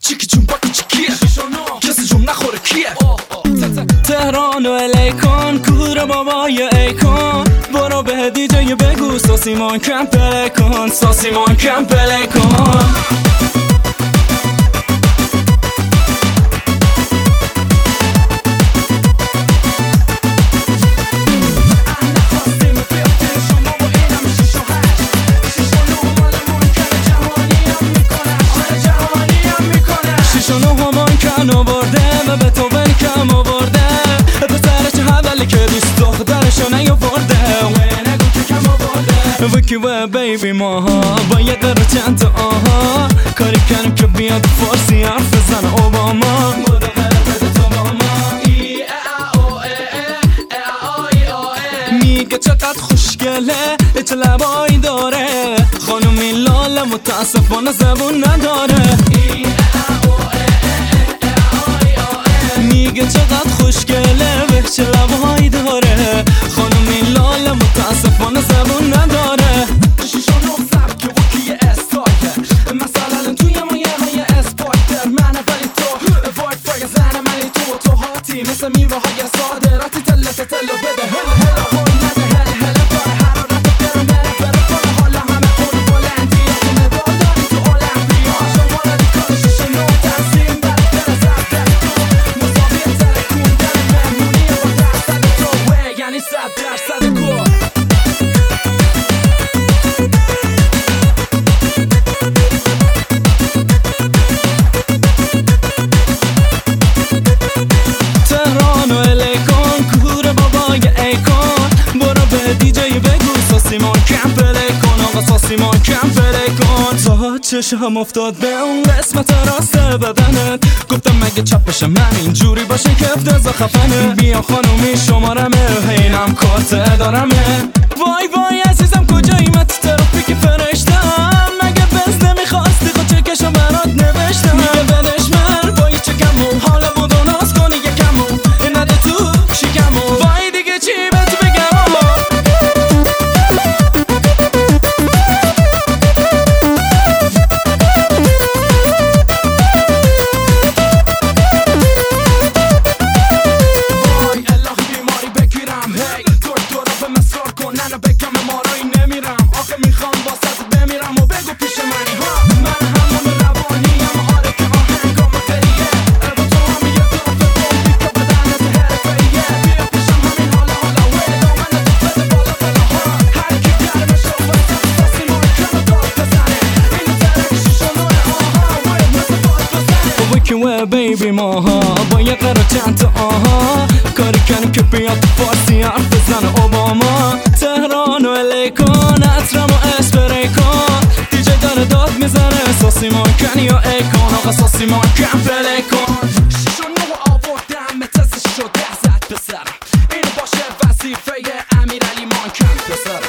چیکی جون باکی چیکیه کسی جون نخوره کیه تهران و الیکن کور بابای ایکن برو به دیجی بگو ساسیمان کم پلی کن ساسیمان کم پلی کن آورده و به تو بلکم آورده پسرش حوالی که دوست دخترشو نیاورده نگو که کم آورده وکی و بیبی ماها باید داره چند تا آها کاری کنیم که بیاد فارسی حرف بزن اوباما بوده بده تو با ما میگه چقدر خوشگله چه لبایی داره خانومی لاله متاسفانه زبون نداره میگه چقدر خوشگله به چه لبهایی داره خانومی لاله متاسفانه زبون نداره شیشان رو زب که وکی استایل مثلا توی مایه اسپایتر منه ولی تو وای فای زنه منی تو هاتی مثل میوه های صادراتی تله بده هلا هل نده هل باره حرارت برم بره کنه حالا همه خود بلندی که مدال داری تو المپیا شما ردیکال شیشان رو تنظیم بره زب در تو مساوی ترکون در مهمونی با درصد تو یعنی 100% گل ساسیمان کم پلی کن آقا ساسیمان کم پلی کن تا چشم افتاد به اون قسمت راست بدنت گفتم مگه چپشم من اینجوری باشه که افتضا خفنه بیا خانومی شمارمه هینم کارت دارمه وای وای عزیزم کجایی من تو ترافیک فرشتم مگه بز نمیخواستی خود چکشو برات نوشتم میگه بدش من با یه چکمون حالا بود و ناز کنی یکمون نده تو شکمون وای دیگه چی بهت بگم بیبی ماها باید قرار چند تا آها کاری کنیم که بیاد فارسی حرف بزن اوباما تهران و الیکن عطرم و اسپری کن دیجی داره داد میزنه ساسیمان کن یا ایکن آقا ساسیمان کن پلی کن شیشون رو آوردم متزش شد 10 زد پسر اینو باشه وظیفه امیرعلی مانکن پسر